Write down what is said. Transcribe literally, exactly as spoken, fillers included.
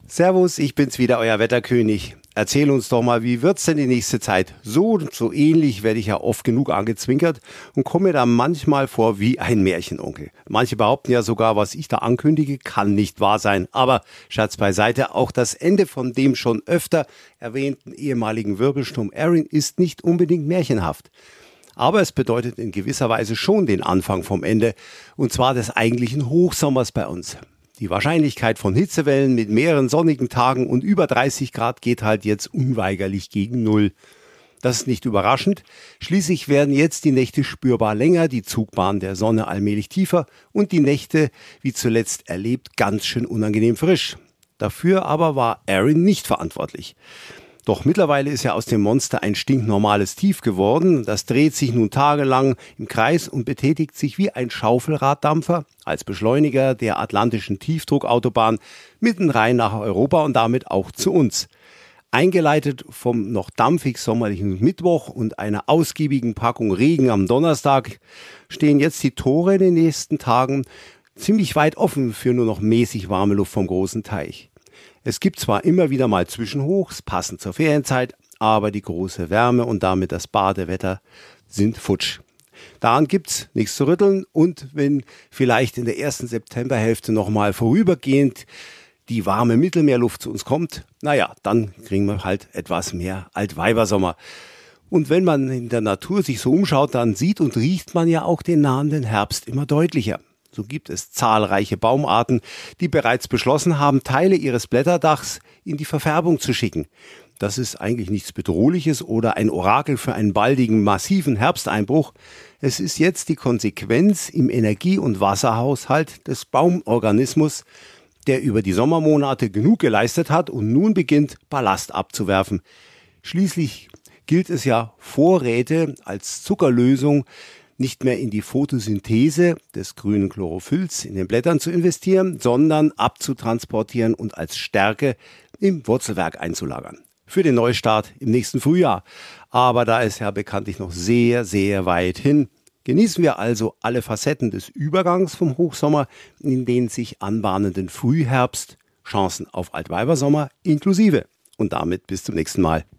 Servus, ich bin's wieder, euer Wetterkönig. Erzähl uns doch mal, wie wird's denn die nächste Zeit? So, so ähnlich werde ich ja oft genug angezwinkert und komme mir da manchmal vor wie ein Märchenonkel. Manche behaupten ja sogar, was ich da ankündige, kann nicht wahr sein. Aber, Scherz beiseite, auch das Ende von dem schon öfter erwähnten ehemaligen Wirbelsturm Erin ist nicht unbedingt märchenhaft. Aber es bedeutet in gewisser Weise schon den Anfang vom Ende, und zwar des eigentlichen Hochsommers bei uns. Die Wahrscheinlichkeit von Hitzewellen mit mehreren sonnigen Tagen und über dreißig Grad geht halt jetzt unweigerlich gegen Null. Das ist nicht überraschend. Schließlich werden jetzt die Nächte spürbar länger, die Zugbahn der Sonne allmählich tiefer und die Nächte, wie zuletzt erlebt, ganz schön unangenehm frisch. Dafür aber war Erin nicht verantwortlich. Doch mittlerweile ist ja aus dem Monster ein stinknormales Tief geworden. Das dreht sich nun tagelang im Kreis und betätigt sich wie ein Schaufelraddampfer als Beschleuniger der atlantischen Tiefdruckautobahn mitten rein nach Europa und damit auch zu uns. Eingeleitet vom noch dampfig sommerlichen Mittwoch und einer ausgiebigen Packung Regen am Donnerstag stehen jetzt die Tore in den nächsten Tagen ziemlich weit offen für nur noch mäßig warme Luft vom großen Teich. Es gibt zwar immer wieder mal Zwischenhochs, passend zur Ferienzeit, aber die große Wärme und damit das Badewetter sind futsch. Daran gibt's nichts zu rütteln, und wenn vielleicht in der ersten Septemberhälfte nochmal vorübergehend die warme Mittelmeerluft zu uns kommt, naja, dann kriegen wir halt etwas mehr Altweibersommer. Und wenn man in der Natur sich so umschaut, dann sieht und riecht man ja auch den nahenden Herbst immer deutlicher. So gibt es zahlreiche Baumarten, die bereits beschlossen haben, Teile ihres Blätterdachs in die Verfärbung zu schicken. Das ist eigentlich nichts Bedrohliches oder ein Orakel für einen baldigen, massiven Herbsteinbruch. Es ist jetzt die Konsequenz im Energie- und Wasserhaushalt des Baumorganismus, der über die Sommermonate genug geleistet hat und nun beginnt, Ballast abzuwerfen. Schließlich gilt es ja, Vorräte als Zuckerlösung nicht mehr in die Photosynthese des grünen Chlorophylls in den Blättern zu investieren, sondern abzutransportieren und als Stärke im Wurzelwerk einzulagern. Für den Neustart im nächsten Frühjahr. Aber da ist ja bekanntlich noch sehr, sehr weit hin. Genießen wir also alle Facetten des Übergangs vom Hochsommer in den sich anbahnenden Frühherbst, Chancen auf Altweibersommer inklusive. Und damit bis zum nächsten Mal.